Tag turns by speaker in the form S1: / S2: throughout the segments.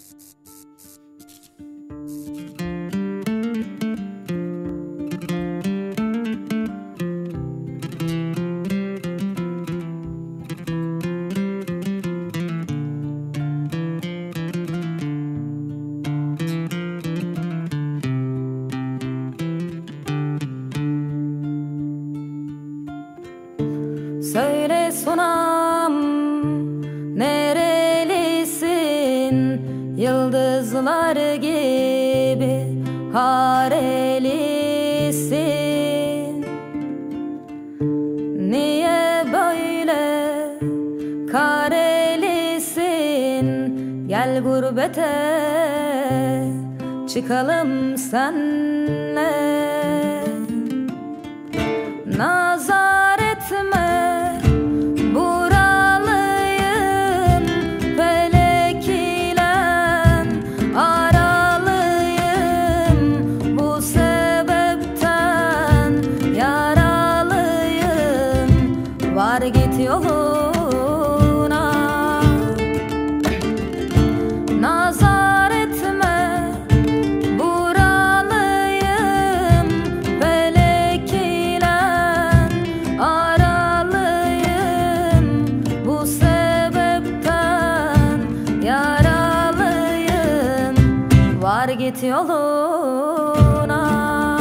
S1: Söyle sunam, nerelisin? Yıldızlar gibi harelisin. Niye böyle karelisin? Gel gurbete çıkalım senle. Nazar etme, buralıyım, felek ile aralıyım. Bu sebepten yaralıyım, var git yoluna. Nazar etme, buralıyım, felek ile aralıyım. Bu sebepten yaralıyım, var git yoluna.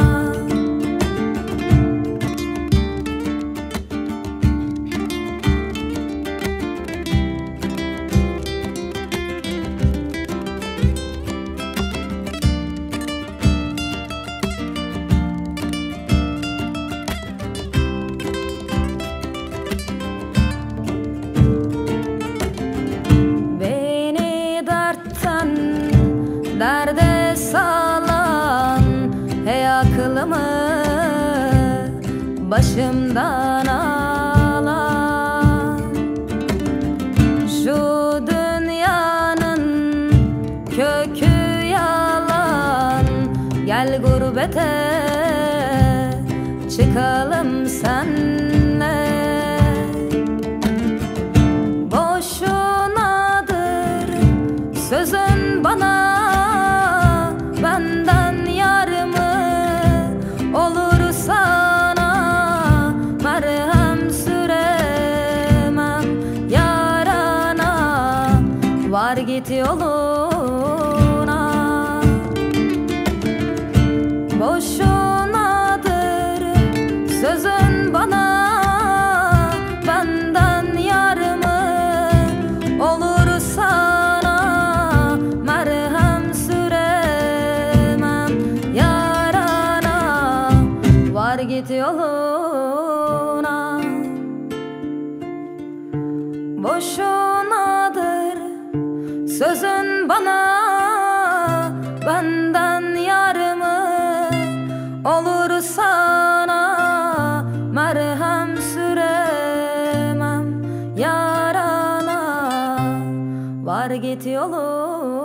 S1: Derde salan, hey aklımı başımdan alan. Şu dünyanın kökü yalan, gel gurbete çıkalım senle. Boşunadır sözün bana, benden yar mı olur sana? Merhem süremem yarana, var git yoluna. Boşunadır sözün bana, benden yar mı olur sana? Merhem süremem yarana, var git yoluna. Boşunadır sözün bana, benden yar mı olur sana? Merhem süremem yarana, var git yoluna.